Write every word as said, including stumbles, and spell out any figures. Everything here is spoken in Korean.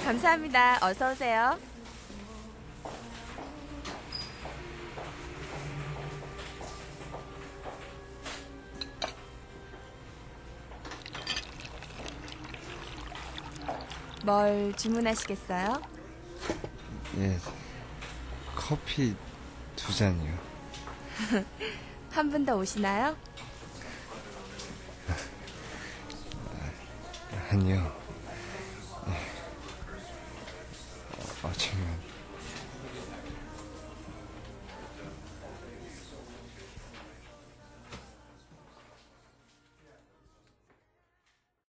감사합니다. 어서 오세요. 뭘 주문하시겠어요? 예, 커피 두 잔이요. 한 분 더 오시나요? 아니요.